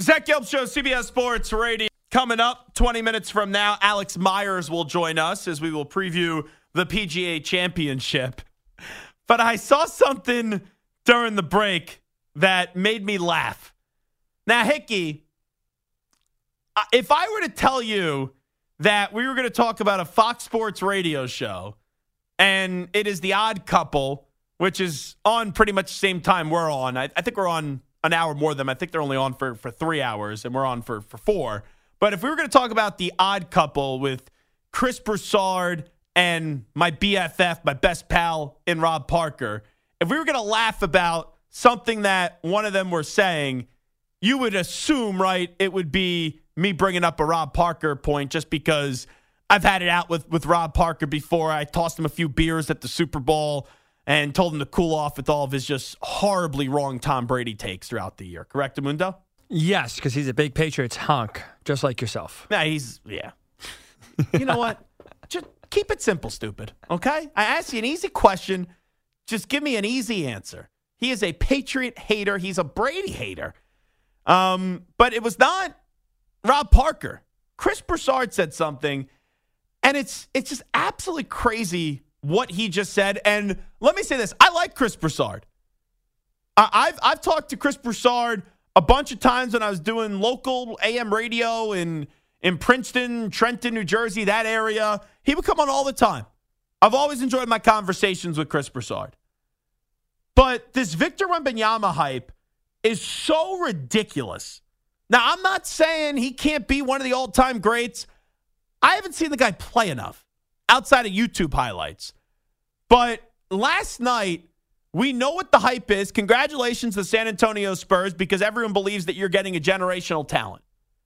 Zach Gelb Show, CBS Sports Radio. Coming up 20 minutes from now, Alex Myers will join us as we will preview the PGA Championship. But I saw something during the break that made me laugh. Now, Hickey, if I were to tell you that we were going to talk about a Fox Sports radio show, and it is The Odd Couple, which is on pretty much the same time we're on. I think we're on an hour more than them. I think they're only on for 3 hours, and we're on for 4. But if we were going to talk about The Odd Couple with Chris Broussard and my BFF, my best pal in Rob Parker, if we were going to laugh about something that one of them were saying, you would assume, right, it would be me bringing up a Rob Parker point just because I've had it out with Rob Parker before. I tossed him a few beers at the Super Bowl and told him to cool off with all of his just horribly wrong Tom Brady takes throughout the year. Correct, Amundo? Yes, because he's a big Patriots hunk, just like yourself. Yeah. You know what? Just keep it simple, stupid, okay? I asked you an easy question. Just give me an easy answer. He is a Patriot hater. He's a Brady hater. But it was not Rob Parker. Chris Broussard said something, and it's just absolutely crazy what he just said. And let me say this. I like Chris Broussard. I've talked to Chris Broussard a bunch of times when I was doing local AM radio in Princeton, Trenton, New Jersey, that area. He would come on all the time. I've always enjoyed my conversations with Chris Broussard. But this Victor Wembanyama hype is so ridiculous. Now, I'm not saying he can't be one of the all-time greats. I haven't seen the guy play enough outside of YouTube highlights. But last night, we know what the hype is. Congratulations to San Antonio Spurs because everyone believes that you're getting a generational talent.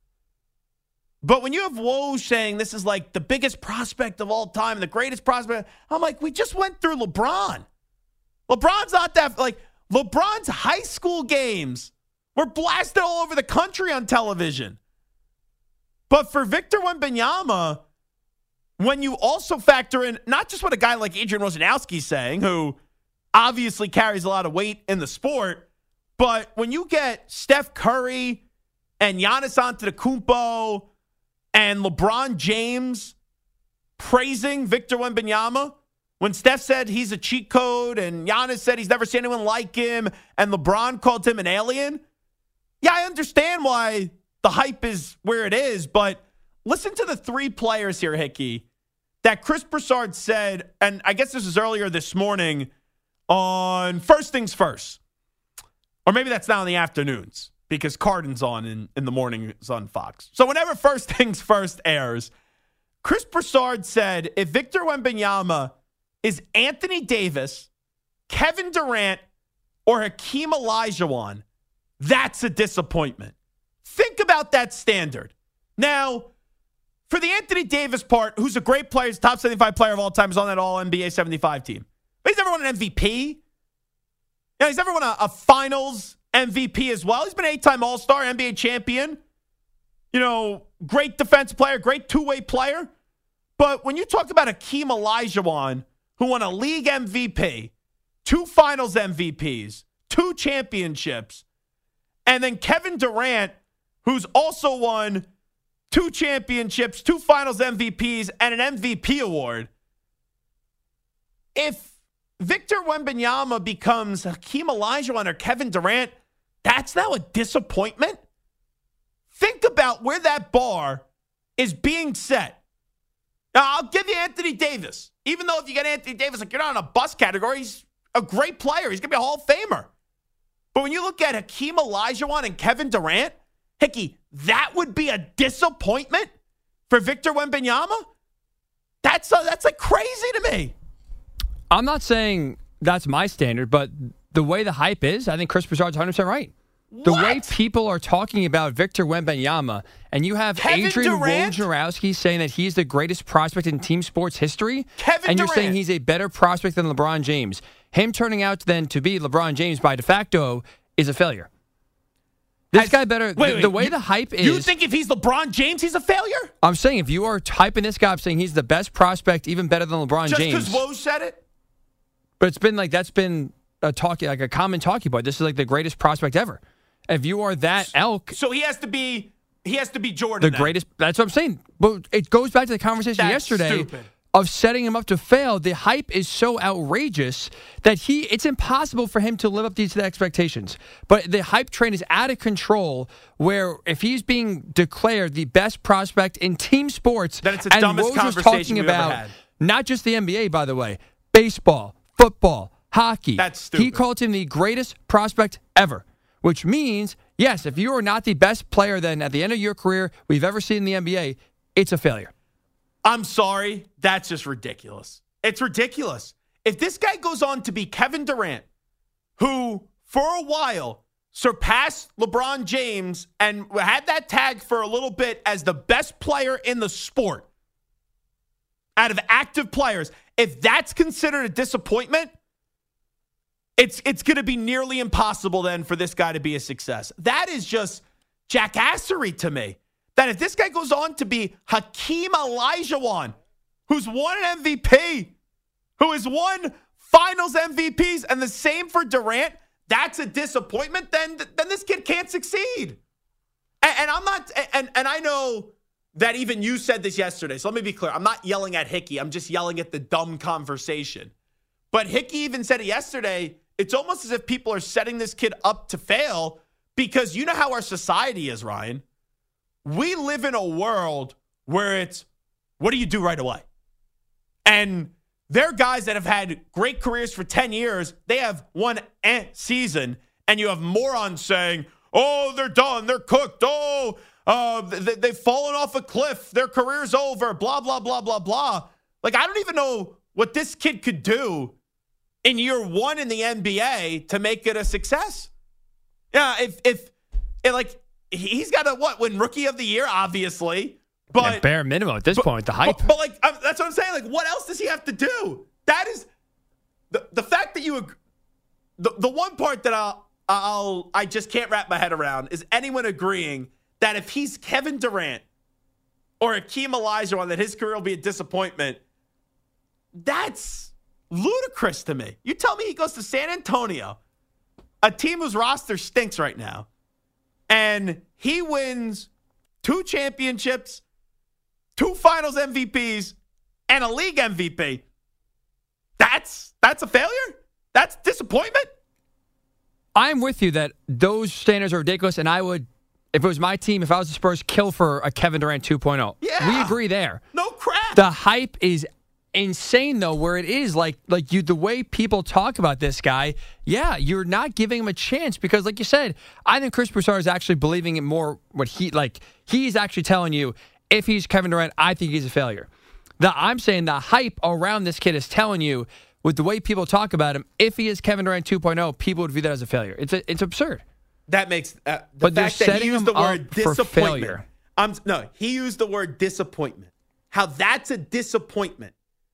But when you have Woj saying this is like the biggest prospect of all time, the greatest prospect, I'm like, we just went through LeBron. LeBron's not that, like, LeBron's high school games were blasted all over the country on television. But for Victor Wembanyama, when you also factor in not just what a guy like Adrian Wojnarowski's saying, who obviously carries a lot of weight in the sport, but when you get Steph Curry and Giannis Antetokounmpo and LeBron James praising Victor Wembanyama, when Steph said he's a cheat code and Giannis said he's never seen anyone like him and LeBron called him an alien, yeah, I understand why the hype is where it is, but listen to the 3 players here, Hickey, that Chris Broussard said, and I guess this was earlier this morning on First Things First. Or maybe that's now in the afternoons because Carden's on in the mornings on Fox. So whenever First Things First airs, Chris Broussard said if Victor Wembanyama is Anthony Davis, Kevin Durant, or Hakeem Olajuwon, that's a disappointment. Think about that standard. Now, for the Anthony Davis part, who's a great player, he's top 75 player of all time, is on that all-NBA 75 team. But he's never won an MVP. He's never won a finals MVP as well. He's been an 8-time All-Star, NBA champion. Great defensive player, great two-way player. But when you talk about Hakeem Olajuwon, who won a league MVP, 2 finals MVPs, 2 championships, and then Kevin Durant, who's also won 2 championships, 2 finals MVPs, and an MVP award. If Victor Wembanyama becomes Hakeem Olajuwon or Kevin Durant, that's now a disappointment? Think about where that bar is being set. Now, I'll give you Anthony Davis. Even though if you get Anthony Davis, like you're not in a bust category, he's a great player. He's going to be a Hall of Famer. But when you look at Hakeem Olajuwon and Kevin Durant, Hickey, that would be a disappointment for Victor Wembanyama? That's like crazy to me. I'm not saying that's my standard, but the way the hype is, I think Chris Broussard's 100% right. The way people are talking about Victor Wembanyama, and you have Adrian Wojnarowski saying that he's the greatest prospect in team sports history, and you're saying he's a better prospect than LeBron James. Him turning out then to be LeBron James by de facto is a failure. This guy better... the way the hype is... You think if he's LeBron James, he's a failure? I'm saying if you are hyping this guy, I'm saying he's the best prospect, even better than LeBron James. Just because Woj said it? But it's been like, that's been a common talking point. This is like the greatest prospect ever. if you are that elk. So he has to be Jordan. The greatest. That's what I'm saying. But it goes back to the conversation yesterday of setting him up to fail. The hype is so outrageous that it's impossible for him to live up to the expectations. But the hype train is out of control, where if he's being declared the best prospect in team sports, then it's the dumbest conversation we've ever had. Not just the NBA, by the way, baseball, football, hockey. That's stupid. He called him the greatest prospect ever, which means, yes, if you are not the best player then at the end of your career we've ever seen in the NBA, it's a failure. I'm sorry. That's just ridiculous. It's ridiculous. If this guy goes on to be Kevin Durant, who for a while surpassed LeBron James and had that tag for a little bit as the best player in the sport out of active players, if that's considered a disappointment, it's going to be nearly impossible then for this guy to be a success. That is just jackassery to me. That if this guy goes on to be Hakeem Olajuwon, who's won an MVP, who has won finals MVPs, and the same for Durant, that's a disappointment, then this kid can't succeed. And I'm not, and I know that even you said this yesterday, so let me be clear. I'm not yelling at Hickey. I'm just yelling at the dumb conversation. But Hickey even said it yesterday. It's almost as if people are setting this kid up to fail because you know how our society is, Ryan. We live in a world where it's, what do you do right away? And there are guys that have had great careers for 10 years. They have one season, and you have morons saying, oh, they're done. They're cooked. Oh, they've fallen off a cliff. Their career's over. Blah, blah, blah, blah, blah. Like, I don't even know what this kid could do in year one in the NBA to make it a success. Yeah, if he's got to win Rookie of the Year, obviously. But yeah, bare minimum at this point, the hype. But that's what I'm saying. Like, what else does he have to do? That is the fact that you. The one part that I just can't wrap my head around is anyone agreeing that if he's Kevin Durant or Hakeem Olajuwon, that his career will be a disappointment. That's ludicrous to me. You tell me he goes to San Antonio, a team whose roster stinks right now, and he wins 2 championships, 2 finals MVPs, and a league MVP. That's a failure? That's disappointment? I'm with you that those standards are ridiculous, and I would, if it was my team, if I was the Spurs, kill for a Kevin Durant 2.0. Yeah. We agree there. No crap. The hype is insane, though, where it is like you, the way people talk about this guy, yeah, you're not giving him a chance because, like you said, I think Chris Broussard is actually believing in more what he's actually telling you. If he's Kevin Durant, I think he's a failure. I'm saying the hype around this kid is telling you, with the way people talk about him, if he is Kevin Durant 2.0, people would view that as a failure. It's absurd. That makes the but fact that he used the word disappointment. He used the word disappointment. How that's a disappointment.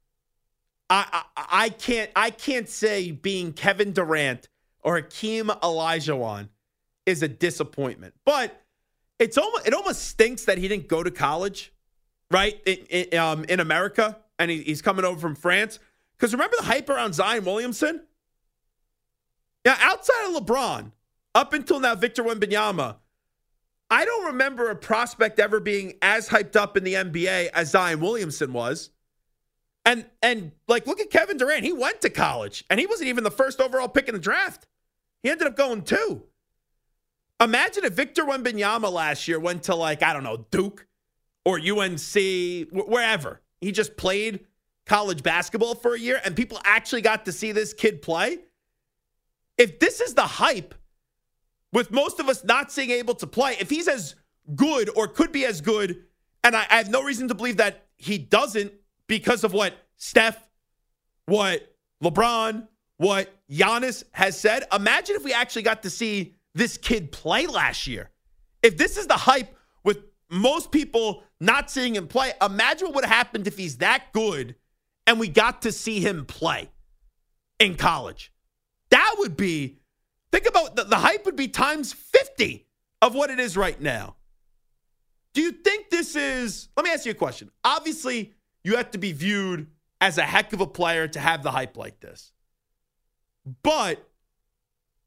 I can't say being Kevin Durant or Hakeem Olajuwon is a disappointment. But it almost stinks that he didn't go to college, right? In America, and he's coming over from France. Because remember the hype around Zion Williamson? Yeah, outside of LeBron, up until now, Victor Wembanyama, I don't remember a prospect ever being as hyped up in the NBA as Zion Williamson was. And look at Kevin Durant. He went to college, and he wasn't even the first overall pick in the draft. He ended up going 2. Imagine if Victor Wembanyama last year went to, Duke or UNC, wherever. He just played college basketball for a year, and people actually got to see this kid play. If this is the hype, with most of us not seeing able to play, if he's as good or could be as good, and I have no reason to believe that he doesn't, because of what Steph, what LeBron, what Giannis has said. Imagine if we actually got to see this kid play last year. If this is the hype with most people not seeing him play, imagine what would have happened if he's that good and we got to see him play in college. That would be, think about the hype would be times 50 of what it is right now. Do you think this is, let me ask you a question. Obviously, you have to be viewed as a heck of a player to have the hype like this. But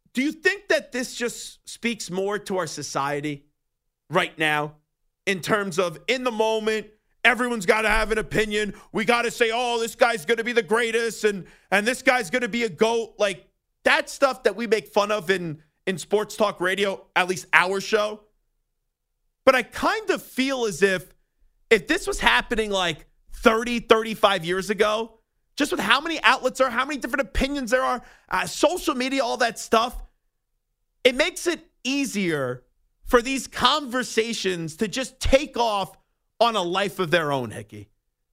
Do you think that this just speaks more to our society right now in terms of in the moment, everyone's got to have an opinion. We got to say, oh, this guy's going to be the greatest and this guy's going to be a GOAT. Like that stuff that we make fun of in sports talk radio, at least our show. But I kind of feel as if this was happening like 30, 35 years ago, just with how many outlets are, how many different opinions there are, social media, all that stuff, it makes it easier for these conversations to just take off on a life of their own, Hickey.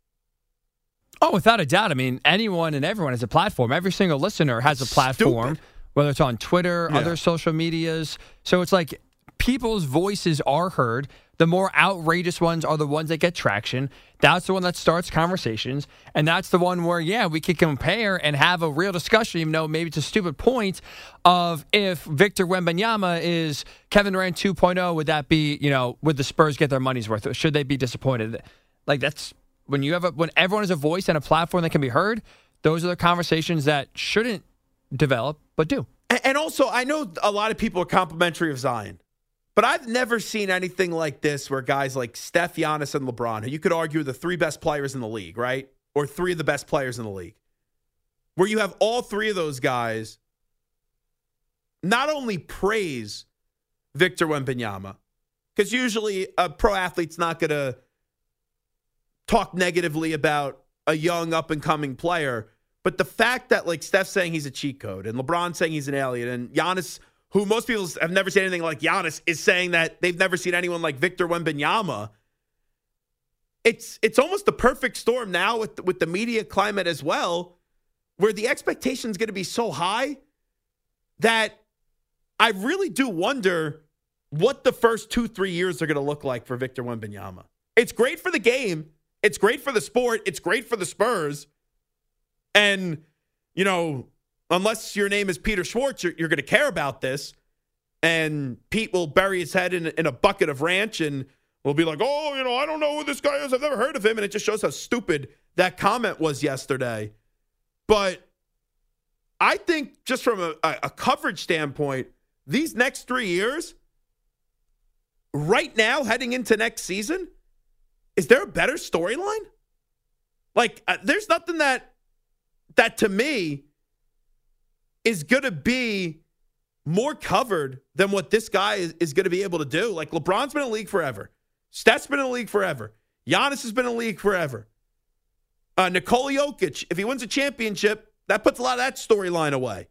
Oh, without a doubt. I mean, anyone and everyone has a platform. Every single listener has a platform, whether it's on Twitter, other social medias. So it's like people's voices are heard. The more outrageous ones are the ones that get traction. That's the one that starts conversations. And that's the one where, we could compare and have a real discussion, even though maybe it's a stupid point, of if Victor Wembanyama is Kevin Durant 2.0, would that be, would the Spurs get their money's worth? Should they be disappointed? Like that's when everyone has a voice and a platform that can be heard, those are the conversations that shouldn't develop, but do. And also, I know a lot of people are complimentary of Zion. But I've never seen anything like this where guys like Steph, Giannis, and LeBron, who you could argue are the three best players in the league, right? Or three of the best players in the league. Where you have all three of those guys not only praise Victor Wembanyama, because usually a pro athlete's not going to talk negatively about a young up-and-coming player, but the fact that like Steph's saying he's a cheat code, and LeBron saying he's an alien, and Giannis, who most people have never seen anything like Giannis, is saying that they've never seen anyone like Victor Wembanyama. It's almost the perfect storm now with the media climate as well, where the expectation is going to be so high that I really do wonder what the first 2-3 years are going to look like for Victor Wembanyama. It's great for the game. It's great for the sport. It's great for the Spurs. And, unless your name is Peter Schwartz, you're going to care about this. And Pete will bury his head in a bucket of ranch and will be like, oh, I don't know who this guy is. I've never heard of him. And it just shows how stupid that comment was yesterday. But I think just from a coverage standpoint, these next 3 years, right now, heading into next season, is there a better storyline? Like, there's nothing that to me is going to be more covered than what this guy is going to be able to do. Like, LeBron's been in the league forever. Steph's been in the league forever. Giannis has been in the league forever. Nikola Jokic, if he wins a championship, that puts a lot of that storyline away.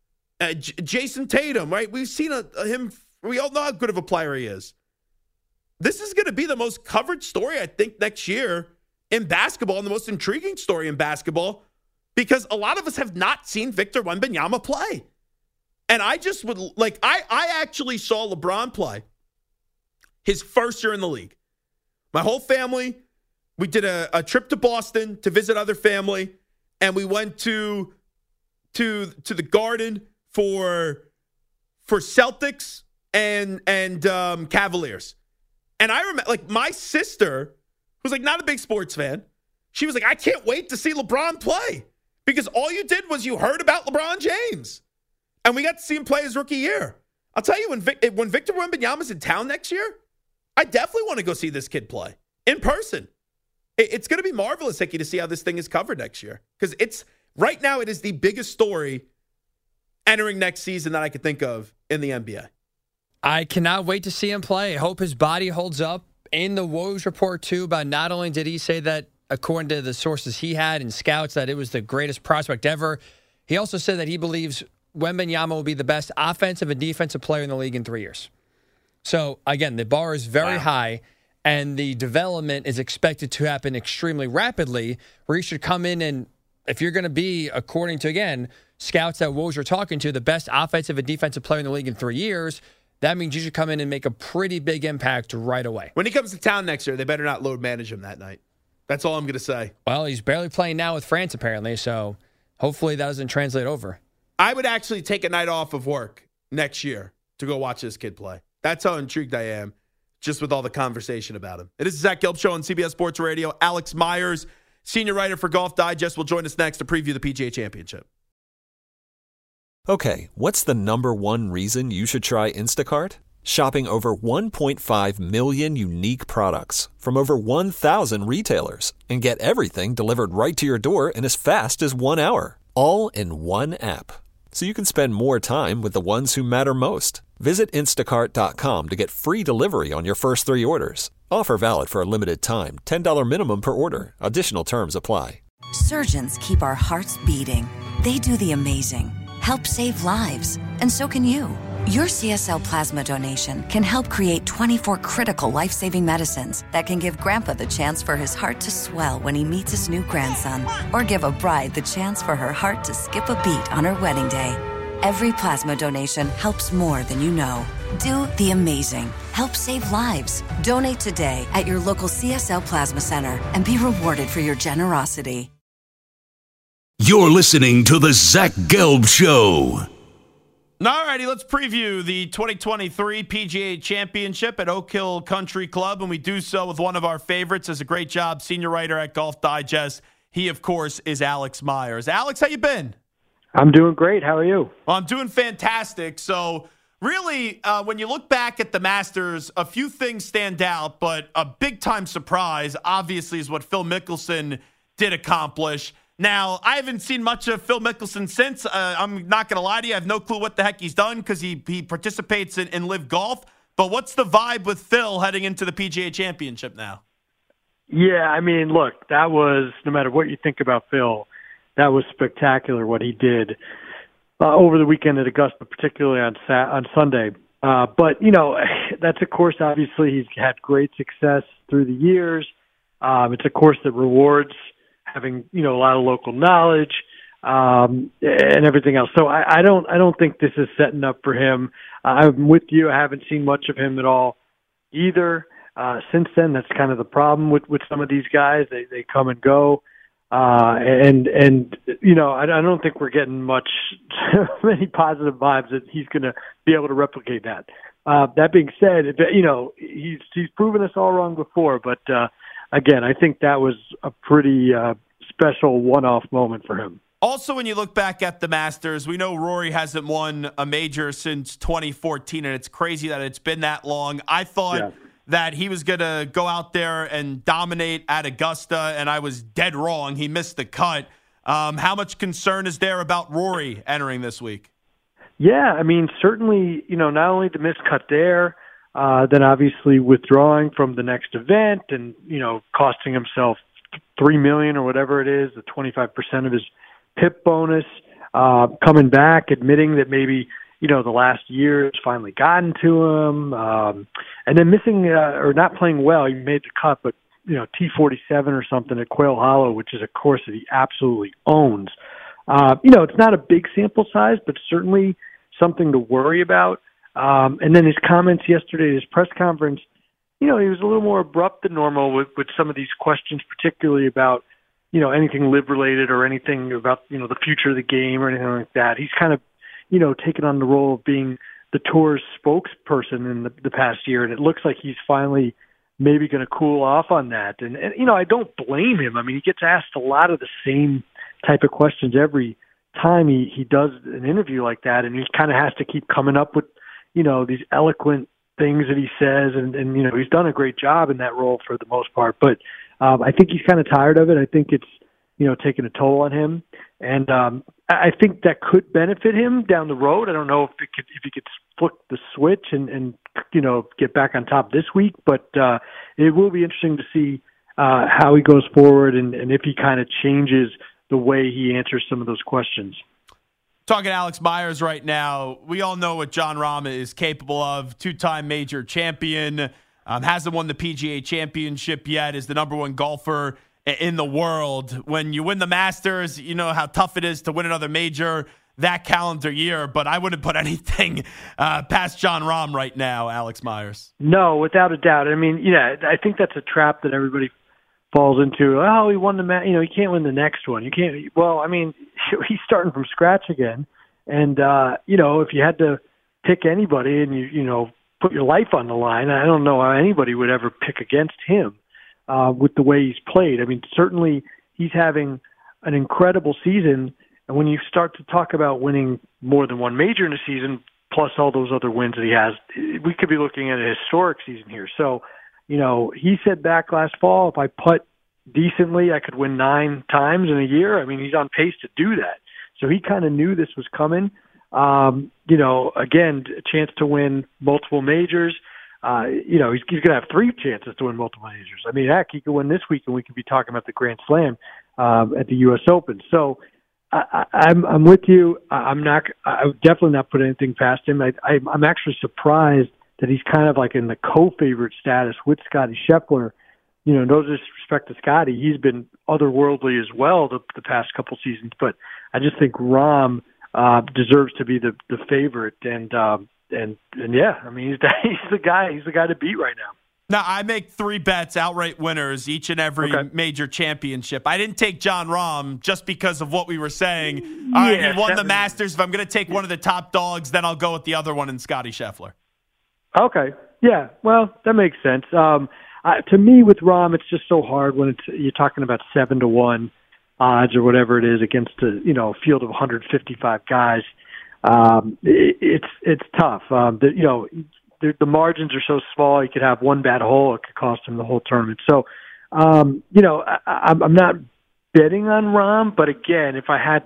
Jason Tatum, right? We've seen him. We all know how good of a player he is. This is going to be the most covered story, I think, next year in basketball, and the most intriguing story in basketball, because a lot of us have not seen Victor Wembanyama play. And I just would like, I actually saw LeBron play his first year in the league. My whole family, we did a trip to Boston to visit other family, and we went to the Garden for Celtics and Cavaliers. And I remember, like, my sister, who's like not a big sports fan, she was like, I can't wait to see LeBron play, because all you did was you heard about LeBron James. And we got to see him play his rookie year. I'll tell you, when Victor Wembanyama's in town next year, I definitely want to go see this kid play in person. It's going to be marvelous, Hickey, to see how this thing is covered next year. Because right now it is the biggest story entering next season that I could think of in the NBA. I cannot wait to see him play. I hope his body holds up. In the Woj report, too, about not only did he say that, according to the sources he had and scouts, that it was the greatest prospect ever, he also said that he believes Wembanyama will be the best offensive and defensive player in the league in 3 years. So, again, the bar is very high, and the development is expected to happen extremely rapidly, where he should come in and, if you're going to be, according to, again, scouts that Woj are talking to, the best offensive and defensive player in the league in 3 years, that means you should come in and make a pretty big impact right away. When he comes to town next year, they better not load manage him that night. That's all I'm going to say. Well, he's barely playing now with France, apparently, so hopefully that doesn't translate over. I would actually take a night off of work next year to go watch this kid play. That's how intrigued I am, just with all the conversation about him. It is the Zach Gelb Show on CBS Sports Radio. Alex Myers, senior writer for Golf Digest, will join us next to preview the PGA Championship. Okay, what's the number one reason you should try Instacart? Shopping over 1.5 million unique products from over 1,000 retailers and get everything delivered right to your door in as fast as 1 hour, all in one app. So you can spend more time with the ones who matter most. Visit instacart.com to get free delivery on your first 3 orders. Offer valid for a limited time. $10 minimum per order. Additional terms apply. Surgeons keep our hearts beating. They do the amazing, help save lives, and so can you. Your CSL plasma donation can help create 24 critical life-saving medicines that can give Grandpa the chance for his heart to swell when he meets his new grandson, or give a bride the chance for her heart to skip a beat on her wedding day. Every plasma donation helps more than you know. Do the amazing. Help save lives. Donate today at your local CSL Plasma Center and be rewarded for your generosity. You're listening to The Zach Gelb Show. All righty, let's preview the 2023 PGA Championship at Oak Hill Country Club, and we do so with one of our favorites. Does a great job, senior writer at Golf Digest. He, of course, is Alex Myers. Alex, how you been? I'm doing great. How are you? Well, I'm doing fantastic. So, really, when you look back at the Masters, a few things stand out, but a big-time surprise, obviously, is what Phil Mickelson did accomplish. Now, I haven't seen much of Phil Mickelson since. I'm not going to lie to you. I have no clue what the heck he's done because he participates in Live Golf. But what's the vibe with Phil heading into the PGA Championship now? Yeah, I mean, look, that was, no matter what you think about Phil, that was spectacular what he did over the weekend at Augusta, particularly on Sunday. But, you know, that's a course, obviously, he's had great success through the years. It's a course that rewards having, you know, a lot of local knowledge and everything else. So I don't think this is setting up for him. I'm with you. I haven't seen much of him at all either. Since then, that's kind of the problem with some of these guys. They come and go. And you know, I don't think we're getting many positive vibes that he's going to be able to replicate that. That being said, you know, he's proven us all wrong before, but again, I think that was a pretty special one-off moment for him. Also, when you look back at the Masters, we know Rory hasn't won a major since 2014, and it's crazy that it's been that long. I thought that he was going to go out there and dominate at Augusta, and I was dead wrong. He missed the cut. How much concern is there about Rory entering this week? Yeah, I mean, certainly, you know, not only the missed cut there, then obviously withdrawing from the next event and, you know, costing himself $3 million or whatever it is, the 25% of his PIP bonus, coming back, admitting that maybe, you know, the last year has finally gotten to him, and then missing or not playing well. He made the cut, but, you know, T47 or something at Quail Hollow, which is a course that he absolutely owns. You know, it's not a big sample size, but certainly something to worry about. And then his comments yesterday at his press conference, you know, he was a little more abrupt than normal with some of these questions, particularly about, you know, anything live related or anything about, you know, the future of the game or anything like that. He's kind of, you know, taken on the role of being the tour's spokesperson in the past year, and it looks like he's finally maybe going to cool off on that. And, you know, I don't blame him. I mean, he gets asked a lot of the same type of questions every time he does an interview like that, and he kind of has to keep coming up with, you know, these eloquent things that he says, and you know, he's done a great job in that role for the most part. But I think he's kind of tired of it. I think it's, you know, taking a toll on him, and I think that could benefit him down the road. I don't know if he could flip the switch and you know, get back on top this week, but it will be interesting to see how he goes forward and if he kind of changes the way he answers some of those questions. Talking to Alex Myers right now, we all know what Jon Rahm is capable of. Two-time major champion, hasn't won the PGA Championship yet, is the number one golfer in the world. When you win the Masters, you know how tough it is to win another major that calendar year, but I wouldn't put anything past Jon Rahm right now, Alex Myers. No, without a doubt. I mean, yeah, I think that's a trap that everybody falls into. Oh, he won the you know, he can't win the next one. You can't. Well, I mean, he's starting from scratch again, and you know, if you had to pick anybody and you know, put your life on the line, I don't know how anybody would ever pick against him with the way he's played. I mean, certainly he's having an incredible season And when you start to talk about winning more than one major in a season, plus all those other wins that he has, we could be looking at a historic season here. So, he said back last fall, if I putt decently, I could win 9 times in a year. I mean, he's on pace to do that. So he kind of knew this was coming. Again, a chance to win multiple majors. He's going to have 3 chances to win multiple majors. I mean, heck, he could win this week, and we could be talking about the Grand Slam at the U.S. Open. So I'm with you. I would definitely not put anything past him. I'm actually surprised that he's kind of like in the co-favorite status with Scottie Scheffler. No disrespect to Scottie, he's been otherworldly as well the past couple seasons. But I just think Rahm deserves to be the favorite, and yeah, I mean he's the guy to beat right now. Now, I make 3 bets, outright winners, each and every major championship. I didn't take Jon Rahm just because of what we were saying. All right, he won the Masters. If I'm going to take one of the top dogs, then I'll go with the other one in Scottie Scheffler. Okay. Yeah, well, that makes sense. To me, with Rahm, it's just so hard when you're talking about 7-1 odds or whatever it is against a field of 155 guys. It's tough. The margins are so small. You could have one bad hole; it could cost him the whole tournament. So, I'm not betting on Rahm, but again, if I had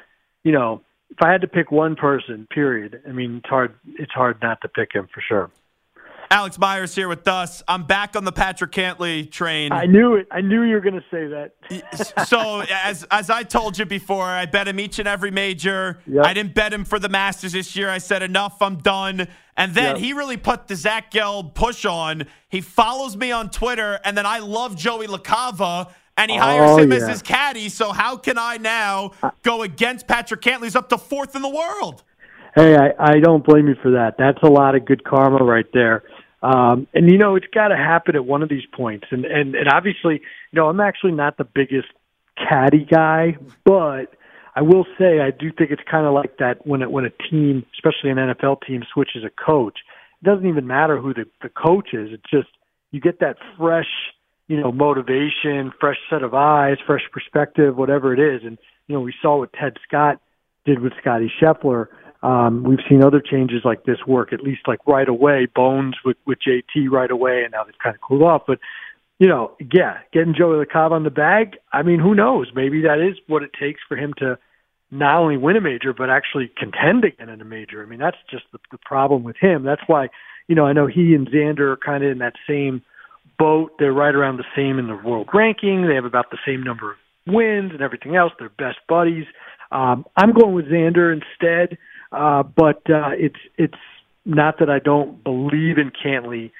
to pick one person, period. I mean, it's hard not to pick him for sure. Alex Myers here with us. I'm back on the Patrick Cantlay train. I knew it. I knew you were going to say that. So, as I told you before, I bet him each and every major. Yep. I didn't bet him for the Masters this year. I said, enough, I'm done. And then he really put the Zach Gelb push on. He follows me on Twitter, and then I love Joey LaCava, and he hires him as his caddy. So how can I now go against Patrick Cantlay, who's up to 4th in the world? Hey, I don't blame you for that. That's a lot of good karma right there. And it's got to happen at one of these points. And obviously, I'm actually not the biggest caddy guy, but I will say I do think it's kind of like that when a team, especially an NFL team, switches a coach. It doesn't even matter who the coach is. It's just you get that fresh, motivation, fresh set of eyes, fresh perspective, whatever it is. And we saw what Ted Scott did with Scottie Scheffler. We've seen other changes like this work, at least like right away. Bones with JT right away, and now they've kind of cooled off. But, getting Joey LaCava on the bag, I mean, who knows? Maybe that is what it takes for him to not only win a major, but actually contend again in a major. I mean, that's just the problem with him. That's why, I know he and Xander are kind of in that same boat. They're right around the same in the world ranking. They have about the same number of wins and everything else. They're best buddies. I'm going with Xander instead. But it's not that I don't believe in Cantlay.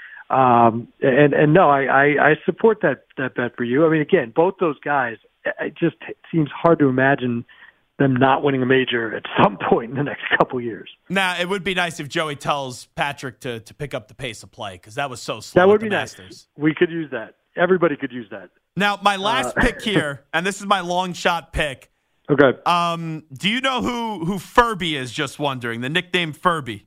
And no, I support that bet for you. I mean, again, both those guys, it just seems hard to imagine them not winning a major at some point in the next couple years. Now, it would be nice if Joey tells Patrick to pick up the pace of play, because that was so slow. That would be nice. Masters. We could use that. Everybody could use that. Now, my last pick here, and this is my long shot pick. Okay. Do you know who Furby is, just wondering? The nickname Furby.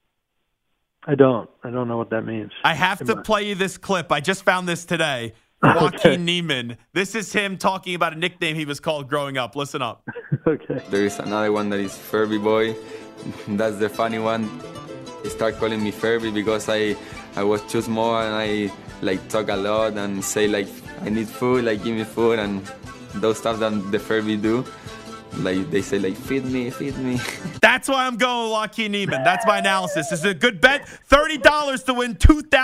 I don't know what that means. I have to play you this clip. I just found this today. Joaquin Niemann. This is him talking about a nickname he was called growing up. Listen up. Okay. There is another one that is Furby Boy. That's the funny one. They start calling me Furby because I was too small and I talk a lot and say I need food, give me food, and those stuff that the Furby do. They say feed me. That's why I'm going with Joaquin Niemann. That's my analysis. This is a good bet. $30 to win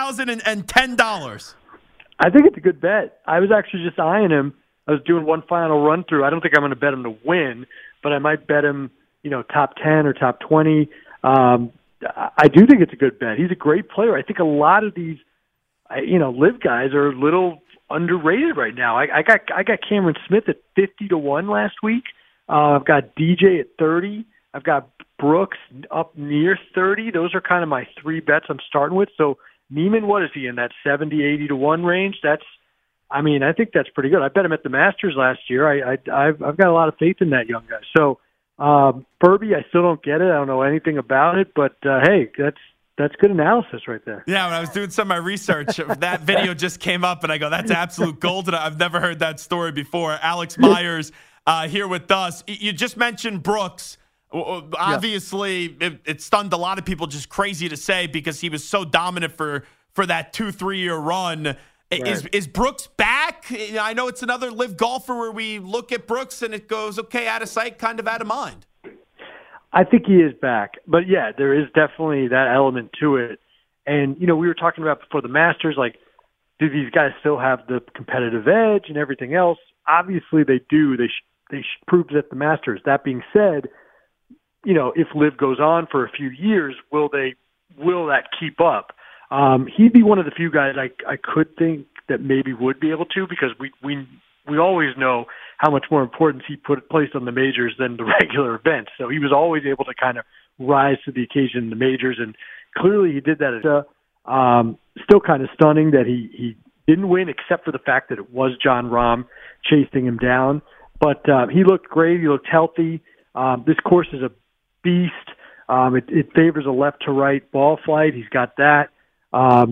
$2,010. I think it's a good bet. I was actually just eyeing him. I was doing one final run through. I don't think I'm going to bet him to win, but I might bet him, top 10 or top 20. I do think it's a good bet. He's a great player. I think a lot of these, live guys are a little underrated right now. I got Cameron Smith at 50-1 last week. I've got DJ at 30. I've got Brooks up near 30. Those are kind of my 3 bets I'm starting with. So Niemann, what is he in that 70-80-1 range? I think that's pretty good. I bet him at the Masters last year. I've got a lot of faith in that young guy. So Furby, I still don't get it. I don't know anything about it, but hey, that's good analysis right there. Yeah, when I was doing some of my research, that video just came up, and I go, that's absolute gold. And I've never heard that story before. Alex Myers here with us. You just mentioned Brooks. Obviously, it stunned a lot of people, just crazy to say, because he was so dominant for that 2-3 year run. Right. Is Brooks back? I know it's another live golfer where we look at Brooks and it goes, okay, out of sight, kind of out of mind. I think he is back. But, yeah, there is definitely that element to it. And, we were talking about before the Masters, like, do these guys still have the competitive edge and everything else? Obviously they do. They proved it at the Masters. That being said, if LIV goes on for a few years, will that keep up? He'd be one of the few guys I could think that maybe would be able to, because we always know how much more importance he placed on the majors than the regular events. So he was always able to kind of rise to the occasion in the majors, and clearly he did that. Still kind of stunning that he didn't win, except for the fact that it was Jon Rahm chasing him down. But he looked great. He looked healthy. This course is a beast. It favors a left to right ball flight. He's got that. I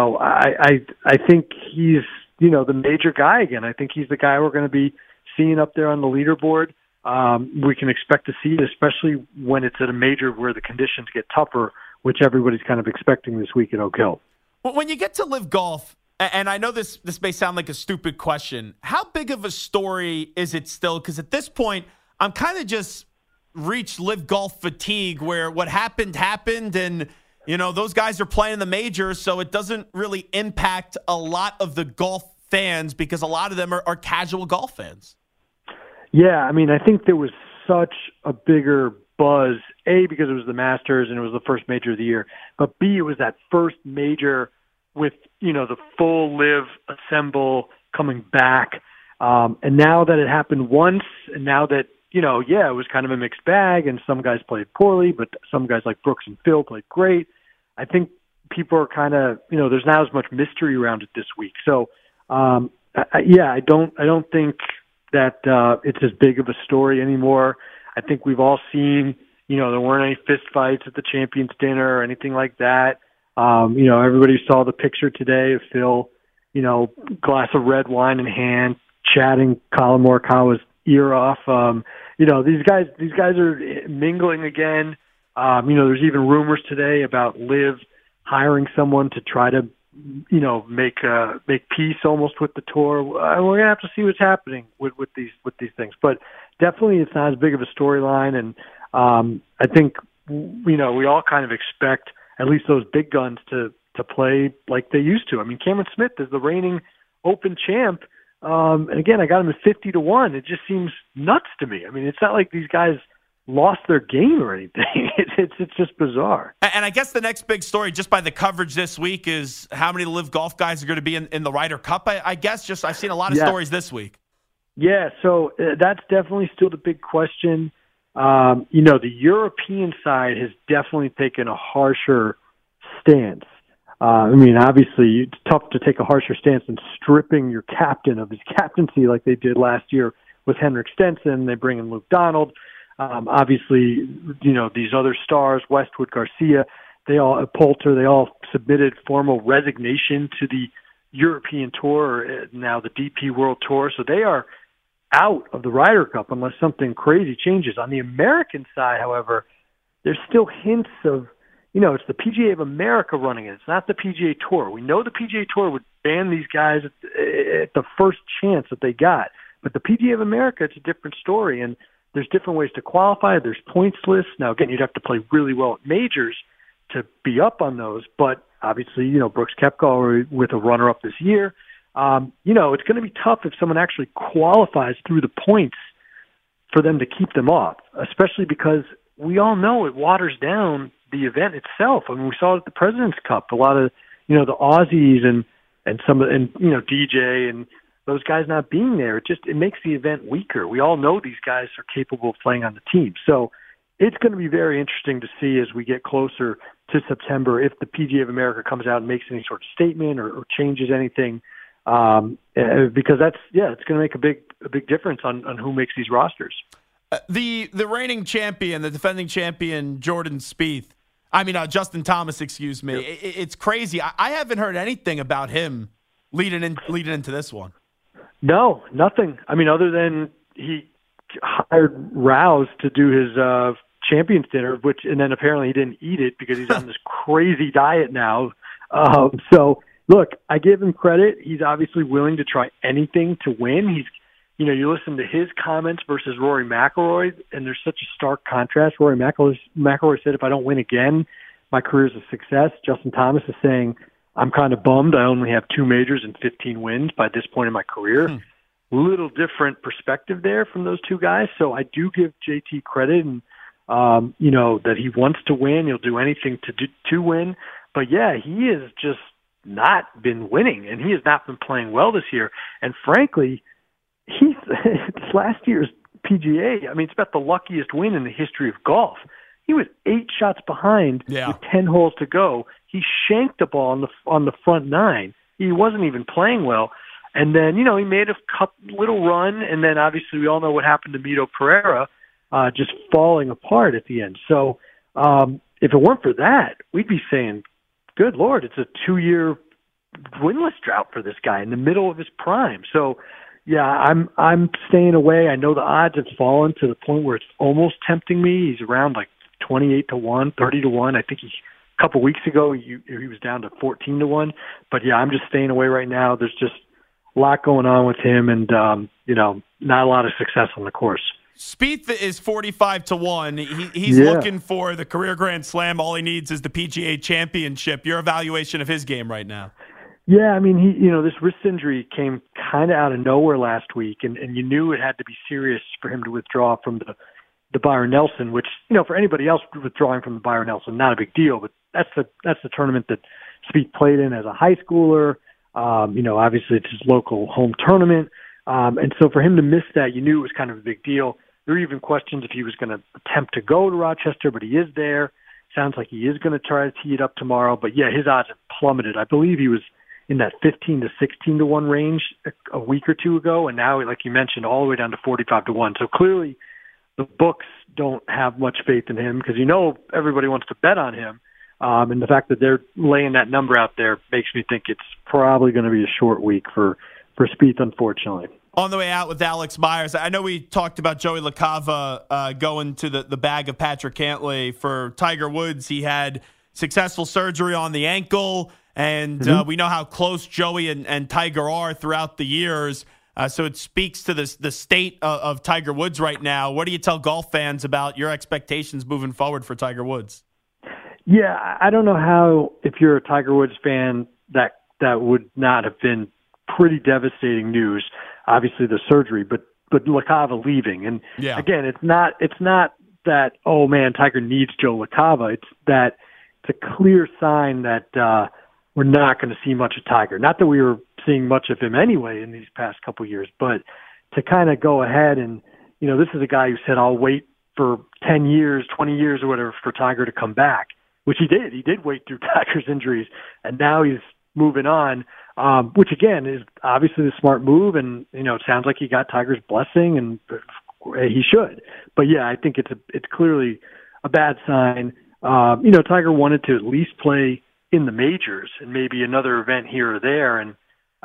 think he's, the major guy again. I think he's the guy we're going to be seeing up there on the leaderboard. We can expect to see it, especially when it's at a major where the conditions get tougher, which everybody's kind of expecting this week at Oak Hill. Well, when you get to LIV Golf, and I know this may sound like a stupid question, how big of a story is it still? Because at this point, I'm kind of just reached LIV Golf fatigue, where what happened, and those guys are playing the majors, so it doesn't really impact a lot of the golf fans, because a lot of them are casual golf fans. Yeah, I think there was such a bigger buzz, A, because it was the Masters and it was the first major of the year, but B, it was that first major with, the full LIV assemble coming back. And now that it happened once, and now that, it was kind of a mixed bag, and some guys played poorly, but some guys like Brooks and Phil played great. I think people are kind of, there's not as much mystery around it this week. So, I don't think that it's as big of a story anymore. I think we've all seen, there weren't any fist fights at the Champions Dinner or anything like that. Everybody saw the picture today of Phil, glass of red wine in hand, chatting Colin Morikawa's ear off. These guys are mingling again. There's even rumors today about LIV hiring someone to try to, make peace almost with the tour. We're gonna have to see what's happening with these things, but definitely it's not as big of a storyline. And I think we all kind of expect at least those big guns to play like they used to. Cameron Smith is the reigning Open champ. And again, I got him at 50-1. It just seems nuts to me. It's not like these guys lost their game or anything. It's just bizarre. And I guess the next big story, just by the coverage this week, is how many LIV Golf guys are going to be in the Ryder Cup. I guess I've seen a lot of stories this week. Yeah, so that's definitely still the big question. The European side has definitely taken a harsher stance. Obviously, it's tough to take a harsher stance than stripping your captain of his captaincy like they did last year with Henrik Stenson. They bring in Luke Donald. Obviously, these other stars, Westwood, Garcia, Poulter, they all submitted formal resignation to the European Tour, now the DP World Tour. So they are out of the Ryder Cup unless something crazy changes. On the American side, however, there's still hints of, it's the PGA of America running it. It's not the PGA Tour. We know the PGA Tour would ban these guys at the first chance that they got. But the PGA of America, it's a different story. And there's different ways to qualify. There's points lists. Now, again, you'd have to play really well at majors to be up on those. But obviously, Brooks Koepka with a runner-up this year. It's going to be tough if someone actually qualifies through the points for them to keep them off, especially because we all know it waters down the event itself. We saw it at the President's Cup. A lot of, the Aussies and DJ and those guys not being there, it makes the event weaker. We all know these guys are capable of playing on the team. So it's going to be very interesting to see as we get closer to September if the PGA of America comes out and makes any sort of statement or changes anything. Because it's going to make a big difference on who makes these rosters. The reigning champion, the defending champion, Justin Thomas, excuse me. Yep. It's crazy. I haven't heard anything about him leading into this one. No, nothing. Other than he hired Rouse to do his Champions Dinner, and then apparently he didn't eat it because he's on this crazy diet now. So look, I give him credit. He's obviously willing to try anything to win. You listen to his comments versus Rory McIlroy, and there's such a stark contrast. Rory McIlroy said, if I don't win again, my career is a success. Justin Thomas is saying, I'm kind of bummed. I only have 2 majors and 15 wins by this point in my career. Little different perspective there from those two guys. So I do give JT credit, and that he wants to win. He'll do anything to win. But yeah, he has just not been winning, and he has not been playing well this year. And frankly, it's last year's PGA. I mean, it's about the luckiest win in the history of golf. He was 8 shots behind with 10 holes to go. He shanked the ball on the front 9. He wasn't even playing well. And then, he made a little run, and then obviously we all know what happened to Mito Pereira, just falling apart at the end. So if it weren't for that, we'd be saying, good Lord, it's a 2-year winless drought for this guy in the middle of his prime. So, yeah, I'm staying away. I know the odds have fallen to the point where it's almost tempting me. He's around like 28-1, 30-1. I think a couple weeks ago he was down to 14-1. But yeah, I'm just staying away right now. There's just a lot going on with him, and not a lot of success on the course. Spieth is 45-1. He's looking for the career Grand Slam. All he needs is the PGA Championship. Your evaluation of his game right now? Yeah, I mean, this wrist injury came kind of out of nowhere last week, and you knew it had to be serious for him to withdraw from the Byron Nelson, which, for anybody else withdrawing from the Byron Nelson, not a big deal, but that's the tournament that Spieth played in as a high schooler. Obviously it's his local home tournament. And so for him to miss that, you knew it was kind of a big deal. There were even questions if he was going to attempt to go to Rochester, but he is there. Sounds like he is going to try to tee it up tomorrow. But yeah, his odds have plummeted. I believe he was in that 15-16-1 range a week or two ago, and now, like you mentioned, all the way down to 45-1. So clearly the books don't have much faith in him because everybody wants to bet on him. And the fact that they're laying that number out there makes me think it's probably going to be a short week for Spieth, unfortunately. On the way out with Alex Myers, I know we talked about Joey LaCava going to the bag of Patrick Cantlay. For Tiger Woods, he had successful surgery on the ankle, and we know how close Joey and Tiger are throughout the years. So it speaks to the state of Tiger Woods right now. What do you tell golf fans about your expectations moving forward for Tiger Woods? Yeah, I don't know how, if you're a Tiger Woods fan, that would not have been pretty devastating news. Obviously the surgery, but LaCava leaving. And again, it's not that, oh man, Tiger needs Joe LaCava. It's that it's a clear sign that we're not going to see much of Tiger. Not that we were seeing much of him anyway in these past couple of years, but to kind of go ahead and, this is a guy who said, I'll wait for 10 years, 20 years or whatever for Tiger to come back, which he did. He did wait through Tiger's injuries, and now he's moving on, which again is obviously the smart move. And, it sounds like he got Tiger's blessing, and he should. But yeah, I think it's clearly a bad sign. Tiger wanted to at least play in the majors and maybe another event here or there. And,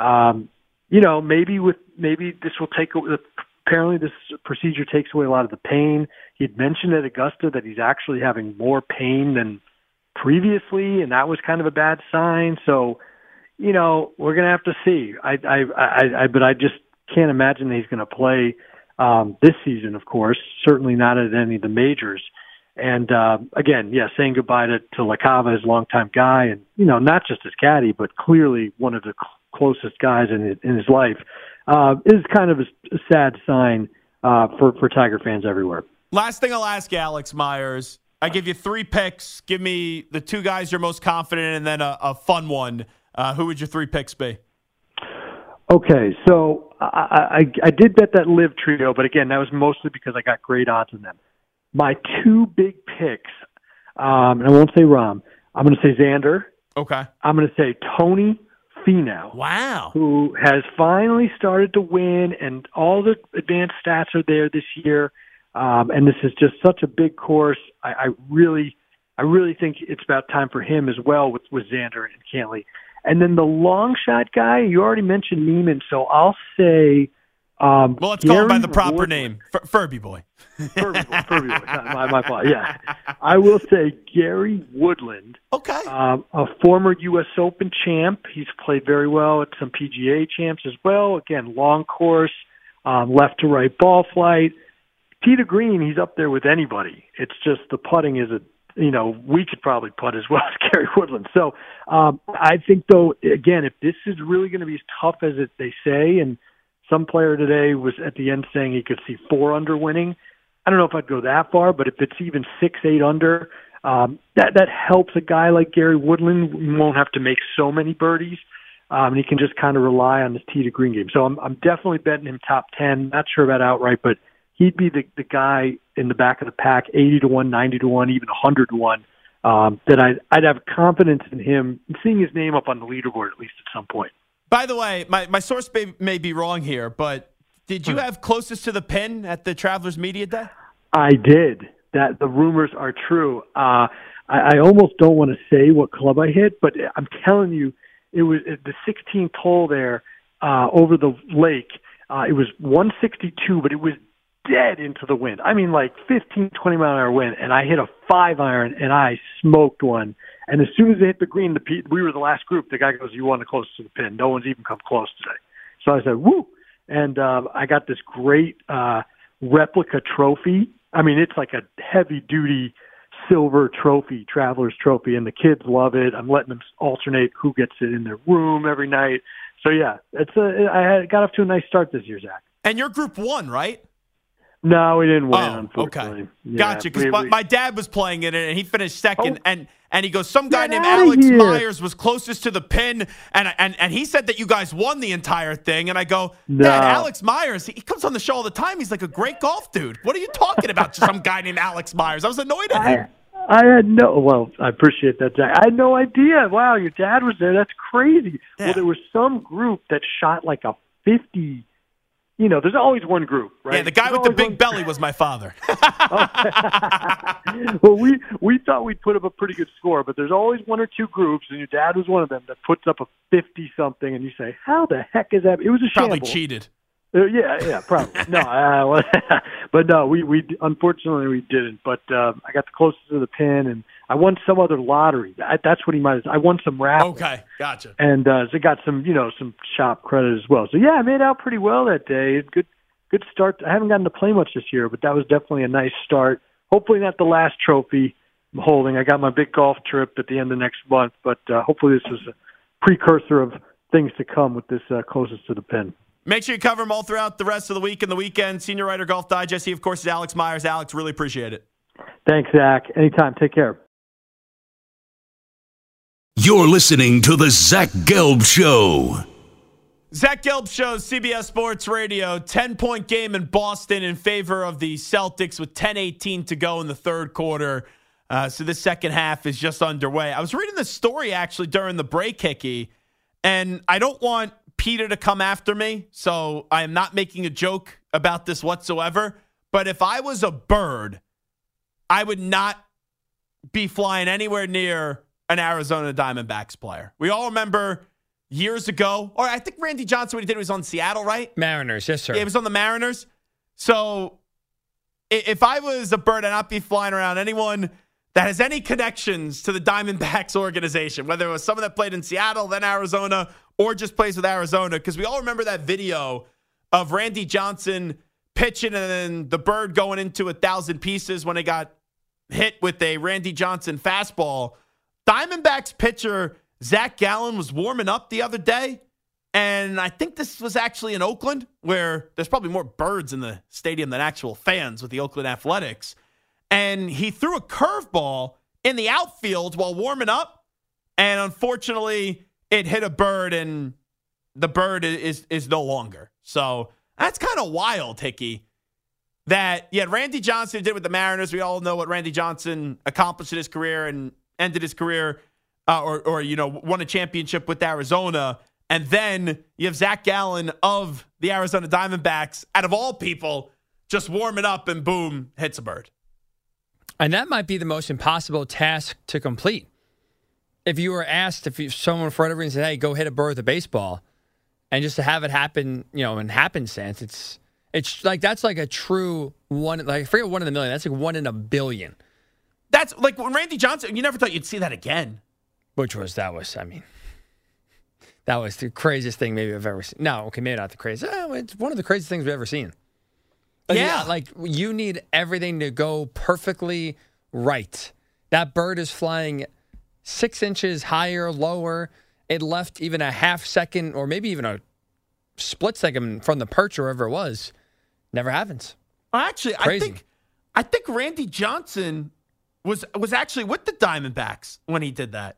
maybe this will apparently this procedure takes away a lot of the pain. He'd mentioned at Augusta that he's actually having more pain than previously, and that was kind of a bad sign. So, we're going to have to see. But I just can't imagine that he's going to play this season, of course, certainly not at any of the majors. And again, saying goodbye to LaCava, his longtime guy, and not just his caddy, but clearly one of the closest guys in his life, is kind of a sad sign for Tiger fans everywhere. Last thing I'll ask you, Alex Myers. I give you 3 picks. Give me the 2 guys you're most confident in, and then a fun one. Who would your 3 picks be? Okay, so I did bet that Live trio, but again, that was mostly because I got great odds on them. My 2 big picks, and I won't say Rahm, I'm going to say Xander. Okay. I'm going to say Tony Finau. Wow. Who has finally started to win, and all the advanced stats are there this year. And this is just such a big course. I really think it's about time for him as well with Xander and Cantlay. And then the long shot guy, you already mentioned Neiman, so I'll say Well, let's call him by the proper name, Furby Boy. Furby Boy. My fault. Yeah, I will say Gary Woodland. Okay. A former U.S. Open champ. He's played very well at some PGA champs as well. Again, long course, left to right ball flight. Tee to green, he's up there with anybody. It's just the putting is we could probably putt as well as Gary Woodland. So I think, though, again, if this is really going to be as tough as they say, and some player today was at the end saying he could see 4 under winning, I don't know if I'd go that far, but if it's even 6, 8 under, that helps a guy like Gary Woodland. He won't have to make so many birdies, and he can just kind of rely on his tee to green game. So I'm definitely betting him top 10. Not sure about outright, but he'd be the guy in the back of the pack, 80-1, 90-1, even 100-1. That I'd have confidence in him seeing his name up on the leaderboard at least at some point. By the way, my source may be wrong here, but did you have closest to the pin at the Travelers Media Day? I did. That the rumors are true. I almost don't want to say what club I hit, but I'm telling you, it was the 16th hole there over the lake. It was 162, but it was dead into the wind. I mean, like 15, 20-mile-an-hour wind, and I hit a 5-iron, and I smoked one. And as soon as they hit the green, we were the last group. The guy goes, "You won the closest to the pin. No one's even come close today." So I said, "Woo!" And I got this great replica trophy. I mean, it's like a heavy-duty silver trophy, Traveler's Trophy, and the kids love it. I'm letting them alternate who gets it in their room every night. So, yeah, I got off to a nice start this year, Zach. And you're Group 1, right? No, we didn't win, unfortunately. Okay. Yeah, gotcha, because my dad was playing in it, and he finished second, and he goes, some guy named Alex Myers was closest to the pin, and he said that you guys won the entire thing, and I go, Dad, Alex Myers, he comes on the show all the time. He's like a great golf dude. What are you talking about? Just some guy named Alex Myers. I was annoyed at him. I appreciate that, Jack. I had no idea. Wow, your dad was there. That's crazy. Yeah. Well, there was some group that shot like a 50. There's always one group, right? Yeah, the guy with the big belly was my father. Well, we thought we'd put up a pretty good score, but there's always one or two groups, and your dad was one of them that puts up a 50-something, and you say, how the heck is that? It was a probably shambles. Cheated. Yeah, probably. No, but no, we unfortunately we didn't. But I got the closest to the pin, and I won some other lottery. That's what he might have. I won some raffle. Okay, gotcha. And so got some shop credit as well. So yeah, I made out pretty well that day. Good start. I haven't gotten to play much this year, but that was definitely a nice start. Hopefully not the last trophy I'm holding. I got my big golf trip at the end of next month, but hopefully this is a precursor of things to come with this closest to the pin. Make sure you cover them all throughout the rest of the week and the weekend. Senior writer, Golf Digest. He, of course, is Alex Myers. Alex, really appreciate it. Thanks, Zach. Anytime. Take care. You're listening to the Zach Gelb Show. Zach Gelb Show, CBS Sports Radio. 10-point game in Boston in favor of the Celtics with 10:18 to go in the third quarter. So this second half is just underway. I was reading this story, actually, during the break, Hickey, and I don't want Peter to come after me, so I am not making a joke about this whatsoever. But if I was a bird, I would not be flying anywhere near an Arizona Diamondbacks player. We all remember years ago, or I think Randy Johnson, what he did was on Seattle, right? Mariners, yes, sir. Yeah, he was on the Mariners. So if I was a bird, I'd not be flying around anyone that has any connections to the Diamondbacks organization, whether it was someone that played in Seattle, then Arizona, or just plays with Arizona, because we all remember that video of Randy Johnson pitching and then the bird going into 1,000 pieces when it got hit with a Randy Johnson fastball. Diamondbacks pitcher Zach Gallen was warming up the other day, and I think this was actually in Oakland, where there's probably more birds in the stadium than actual fans with the Oakland Athletics. And he threw a curveball in the outfield while warming up, and unfortunately it hit a bird, and the bird is no longer. So that's kind of wild, Hickey, that you had Randy Johnson did with the Mariners. We all know what Randy Johnson accomplished in his career and ended his career or won a championship with Arizona. And then you have Zach Gallen of the Arizona Diamondbacks, out of all people, just warming up and boom, hits a bird. And that might be the most impossible task to complete. If you were asked, if someone for whatever reason said, hey, go hit a bird with a baseball, And just to have it happen, in happenstance, it's like that's like a true one. Like I forget 1 in a million. That's like 1 in a billion. That's like when Randy Johnson. You never thought you'd see that again. That was the craziest thing maybe I've ever seen. No, okay, maybe not the craziest. It's one of the craziest things we've ever seen. Like you need everything to go perfectly right. That bird is flying 6 inches higher, lower. It left even a half second or maybe even a split second from the perch or wherever it was. Never happens. Actually, I think Randy Johnson was actually with the Diamondbacks when he did that.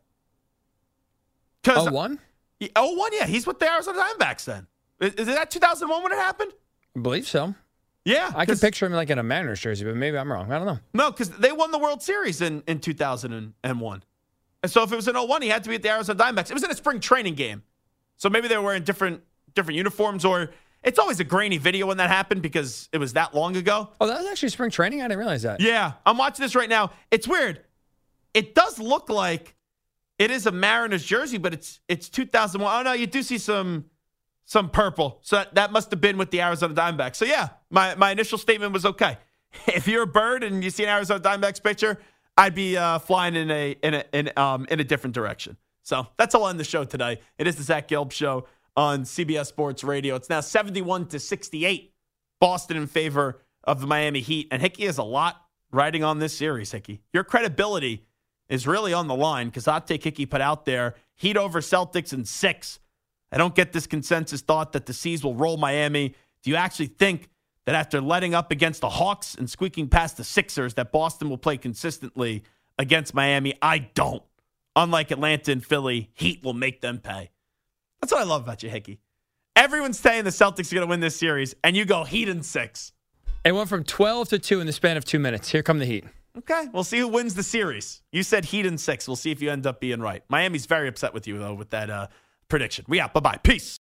01? 01, yeah. He's with the Arizona Diamondbacks then. Is it that 2001 when it happened? I believe so. Yeah. I can picture him like in a Mariners jersey, but maybe I'm wrong. I don't know. No, because they won the World Series in 2001. And so if it was in 01, he had to be at the Arizona Diamondbacks. It was in a spring training game. So maybe they were wearing different uniforms, or it's always a grainy video when that happened because it was that long ago. Oh, that was actually spring training? I didn't realize that. Yeah. I'm watching this right now. It's weird. It does look like it is a Mariners jersey, but it's 2001. Oh, no, you do see some purple. So that must have been with the Arizona Diamondbacks. So, yeah, my initial statement was okay. If you're a bird and you see an Arizona Diamondbacks picture, I'd be flying in a different direction. So that's all on the show today. It is the Zach Gelb Show on CBS Sports Radio. It's now 71-68, Boston in favor of the Miami Heat. And Hickey has a lot riding on this series, Hickey. Your credibility is really on the line because Hot Take Hickey put out there Heat over Celtics in 6. I don't get this consensus thought that the C's will roll Miami. Do you actually think that after letting up against the Hawks and squeaking past the Sixers, that Boston will play consistently against Miami? I don't. Unlike Atlanta and Philly, Heat will make them pay. That's what I love about you, Hickey. Everyone's saying the Celtics are going to win this series, and you go Heat in 6. It went from 12-2 in the span of 2 minutes. Here come the Heat. Okay, we'll see who wins the series. You said Heat in 6. We'll see if you end up being right. Miami's very upset with you, though, with that prediction. We out. Bye-bye. Peace.